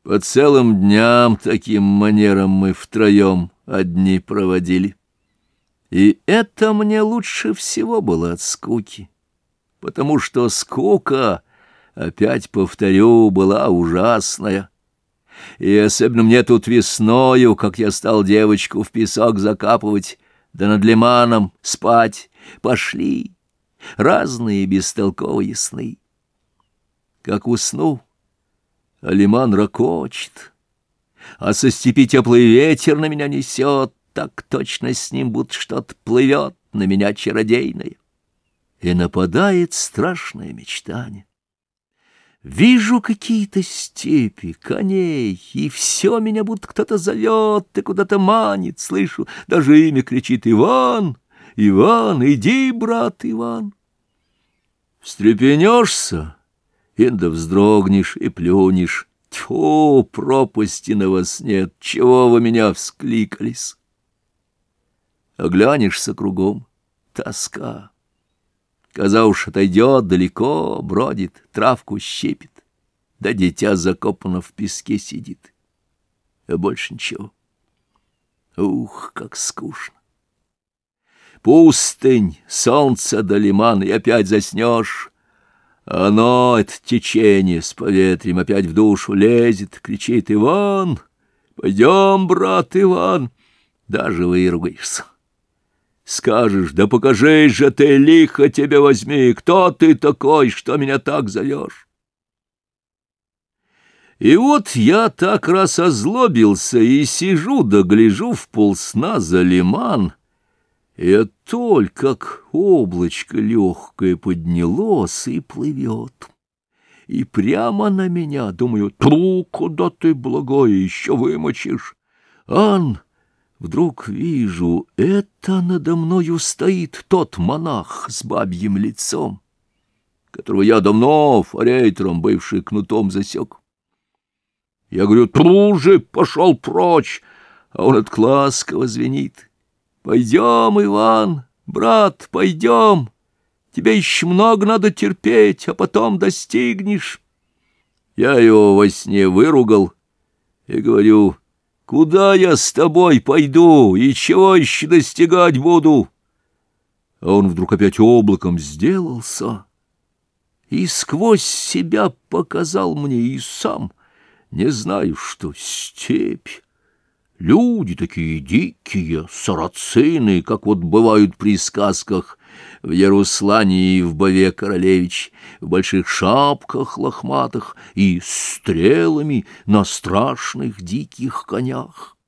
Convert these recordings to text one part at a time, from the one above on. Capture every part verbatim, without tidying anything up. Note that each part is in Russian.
По целым дням таким манером мы втроем одни проводили. И это мне лучше всего было от скуки, потому что скука, опять повторю, была ужасная. И особенно мне тут весною, как я стал девочку в песок закапывать, да над лиманом спать, пошли разные бестолковые сны. Как усну, а лиман ракочет, а со степи теплый ветер на меня несет, так точно с ним будто что-то плывет на меня чародейное. И нападает страшное мечтание. Вижу какие-то степи, коней, и все меня будто кто-то зовет и куда-то манит, слышу, даже имя кричит: «Иван, Иван, иди, брат Иван». Встрепенешься, инда вздрогнешь и плюнешь: «Тьфу, пропасти на вас нет, чего вы меня вскликались?» Оглянешься кругом — тоска. Коза уж отойдет далеко, бродит, травку щипит, да дитя закопано в песке сидит. А больше ничего. Ух, как скучно! Пустынь, солнце да лиман, и опять заснешь. Оно, это течение с поветрием, опять в душу лезет, кричит: «Иван, пойдем, брат Иван!» Даже выругаешься. Скажешь: «Да покажись же ты, лихо тебя возьми, кто ты такой, что меня так зовешь?» И вот я так раз озлобился и сижу да гляжу в полсна за лиман, и только как облачко легкое поднялось и плывет. И прямо на меня, думаю: «Ту, куда ты, благое, еще вымочишь?» Ан, вдруг вижу, это надо мною стоит тот монах с бабьим лицом, которого я давно форейтером бывший кнутом засек. Я говорю: «Тру же, пошел прочь!» А он от ласково звенит: «Пойдем, Иван, брат, пойдем. Тебе еще много надо терпеть, а потом достигнешь». Я его во сне выругал и говорю: «Куда я с тобой пойду и чего еще достигать буду?» А он вдруг опять облаком сделался и сквозь себя показал мне и сам, не знаю что, степь. Люди такие дикие, сарацины, как вот бывают при сказках в Яруслане и в Бове Королевич, в больших шапках лохматых и стрелами на страшных диких конях.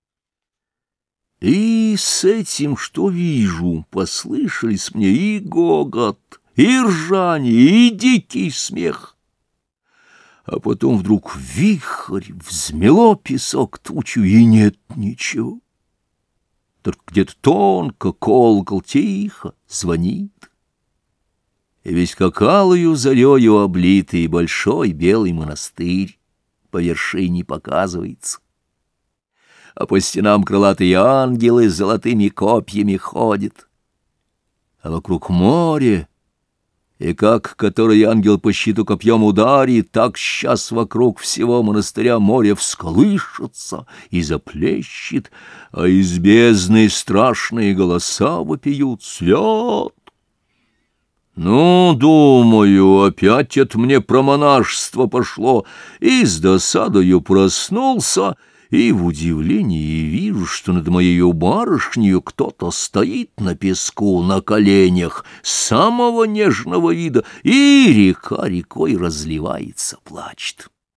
И с этим, что вижу, послышались мне и гогот, и ржание, и дикий смех. А потом вдруг вихрь, взмело песок тучу, и нет ничего. Только где-то тонко колокол тихо звонит. И весь как алою зарею облитый большой белый монастырь по вершине показывается. А по стенам крылатые ангелы с золотыми копьями ходят. А вокруг море, и как который ангел по щиту копьем ударит, так сейчас вокруг всего монастыря море всколышется и заплещет, а из бездны страшные голоса вопиют: «Свят!» Ну, думаю, опять это мне про монашество пошло, и с досадою проснулся, и в удивлении вижу, что над моей барышнею кто-то стоит на песку на коленях, самого нежного вида, и река рекой разливается, плачет.